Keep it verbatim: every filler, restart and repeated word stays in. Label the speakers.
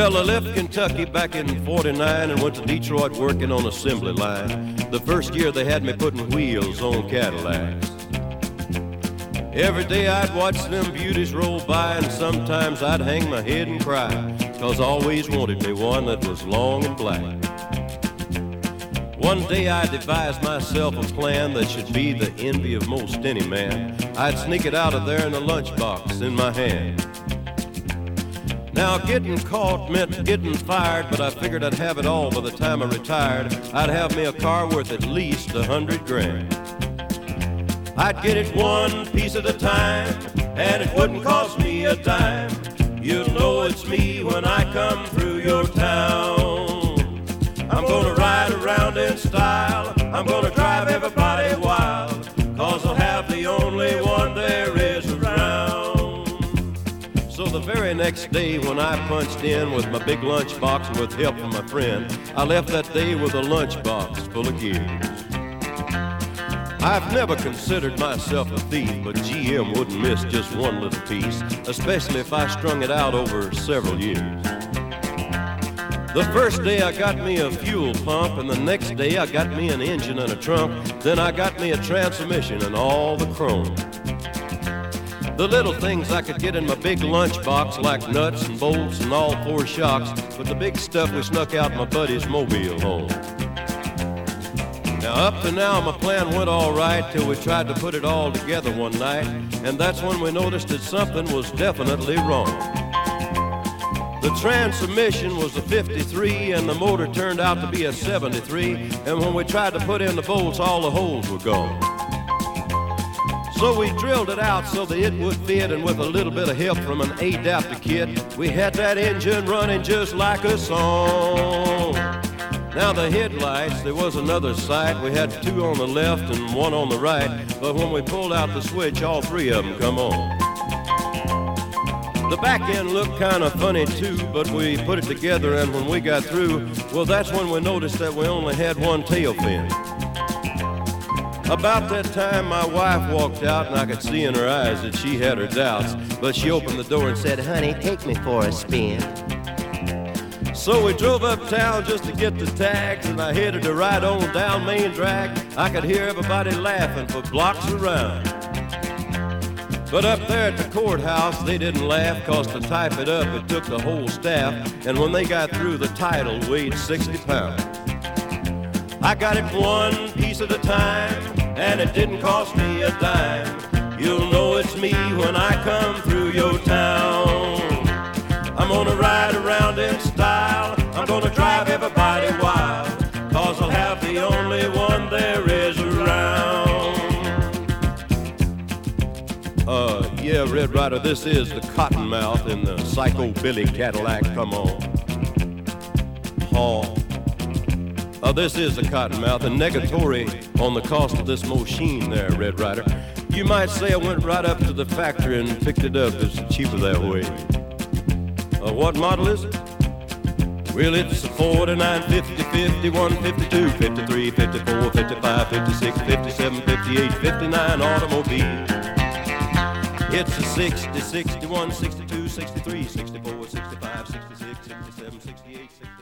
Speaker 1: Well, I left Kentucky back in forty-nine and went to Detroit working on assembly line. The first year they had me putting wheels on Cadillacs. Every day I'd watch them beauties roll by, and sometimes I'd hang my head and cry, 'cause I always wanted me one that was long and black. One day I devised myself a plan that should be the envy of most any man. I'd sneak it out of there in a lunchbox in my hand. Now getting caught meant getting fired, but I figured I'd have it all by the time I retired. I'd have me a car worth at least a hundred grand. I'd get it one piece at a time, and it wouldn't cost me a dime. You'll know it's me when I come through your town. I'm gonna ride around in style, I'm gonna drive everybody wild, 'cause I'll have the only one there is around. So the very next day when I punched in with my big lunchbox and with help from my friend, I left that day with a lunchbox full of gears. I've never considered myself a thief, but G M wouldn't miss just one little piece, especially if I strung it out over several years. The first day I got me a fuel pump, and the next day I got me an engine and a trunk. Then I got me a transmission and all the chrome. The little things I could get in my big lunchbox, like nuts and bolts and all four shocks, but the big stuff we snuck out my buddy's mobile home. Now up to now my plan went all right till we tried to put it all together one night, and that's when we noticed that something was definitely wrong. The transmission was a fifty-three and the motor turned out to be a seventy-three, and when we tried to put in the bolts, all the holes were gone. So we drilled it out so that it would fit, and with a little bit of help from an adapter kit, we had that engine running just like a song. Now the headlights, there was another sight. We had two on the left and one on the right, but when we pulled out the switch, all three of them come on. The back end looked kind of funny too, but we put it together, and when we got through, well, that's when we noticed that we only had one tail fin. About that time, my wife walked out, and I could see in her eyes that she had her doubts, but she opened the door and said, "Honey, take me for a spin." So we drove uptown just to get the tags, and I headed to ride on down Main Drag. I could hear everybody laughing for blocks around. But up there at the courthouse, they didn't laugh, 'cause to type it up, it took the whole staff, and when they got through, the title weighed sixty pounds. I got it one piece at a time, and it didn't cost me a dime. You'll know it's me when I come through your town. I'm gonna ride around in style, I'm gonna drive everybody wild, 'cause I'll have the only one there is around. Uh, yeah, Red Ryder, this is the Cottonmouth in the Psycho-Billy Cadillac, come on. Haw. Uh, this is the Cottonmouth, and negatory on the cost of this machine there, Red Ryder. You might say I went right up to the factory and picked it up. It's cheaper that way. Uh, what model is it? Well, it's a forty-nine, fifty, fifty-one, fifty-two, fifty-three, fifty-four, fifty-five, fifty-six, fifty-seven, fifty-eight, fifty-nine automobile. It's a sixty, sixty-one, sixty-two, sixty-three, sixty-four, sixty-five, sixty-six, sixty-seven, sixty-eight, sixty-nine.